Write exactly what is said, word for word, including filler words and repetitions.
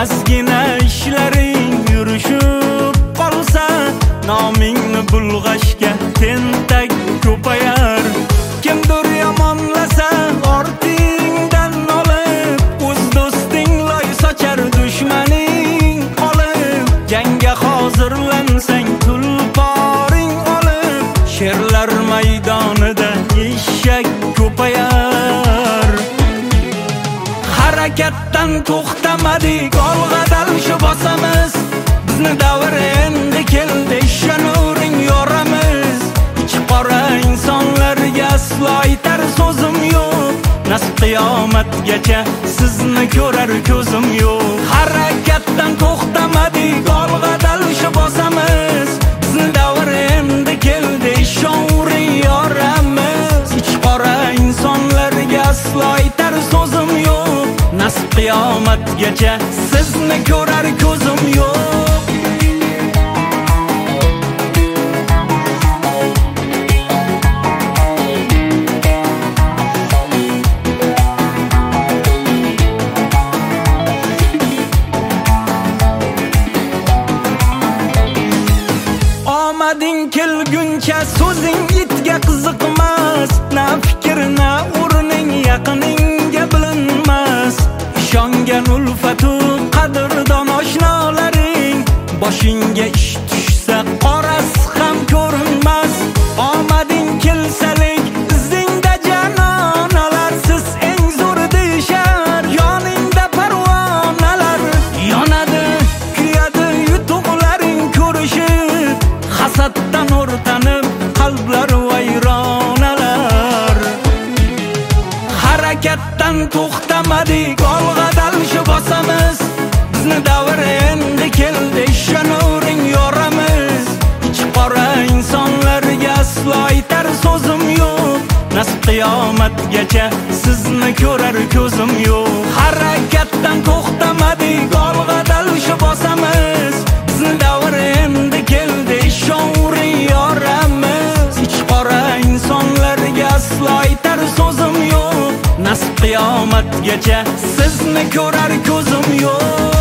ozgina ishlaring yurishib qolsa, nomingni bulg'ashga tentak ko'payar. Kimdir yomonlasa ortingdan olib, o'z do'sting loy sochar, dushmaning olib. Jangga hozirlansang tulporing olib, sherlar maydonida eshak ko'payar. Harakatdan to'xtamadik, olg'adal shu bosamiz. Bizni davr endi keldi, ishonavering yoramiz. Ich qora insonlarga aslo aytar so'zim yo'q. Nasib qiyomatgacha sizni ko'rar ko'zim yo'q. Harakatdan to'xtamadik, olg'adal shu bosamiz. Bizni davr endi keldi, ishonavering yoramiz. Ich qora insonlarga aslo aytar so'zim yo'q. Nasib qiyomatgacha sizni ko'rar ko'zim yo'q. Omading kelguncha so'zing itga qiziqmas. Na fikr na o'rning yaqiningga bilinmas. Ishongan ulfatu qadrdon oshnolaring, boshingga ish tushsa qorasi ham ko'rinmas. Omading kelsalik izingda janonalar, siz eng zo'r deyshar, yoningda parvonalar. Yonadi, kuyadi yutuqlaring ko'rishib, hasaddan o'rtanib qalblar vayronalar. Harakatdan to'xtamadik, olg'adal shu bosamiz. Bizni davr endi keldi, ishonavering yoramiz. Ich qora insonlarga aslo aytar so'zim yo'q. Nasib qiyomatgacha sizni ko'rar ko'zim yo'q. Harakatdan to'xtamadik, olg'adal shu bosamiz. Bizni davr endi keldi, ishonavering yoramiz. Ich qora insonlarga aslo aytar so'zim yo'q. Nasib qiyomatgacha sizni ko'rar ko'zim yo'q.